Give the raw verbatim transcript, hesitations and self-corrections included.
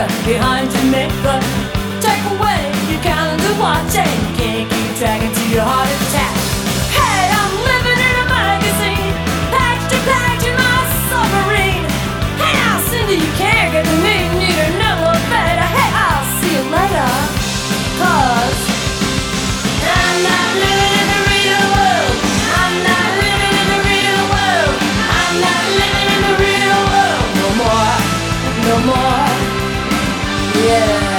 finger behind your neck, but take away your calendar watch and you can't keep track until your heart attack. Hey, I'm living in a magazine, page to page in my submarine. Hey now, Cindy, you can't get to me, need to know better. Hey, I'll see you later, cause I'm not living in the real world. I'm not living in the real world. I'm not living in the real world no more, no more. Yeah.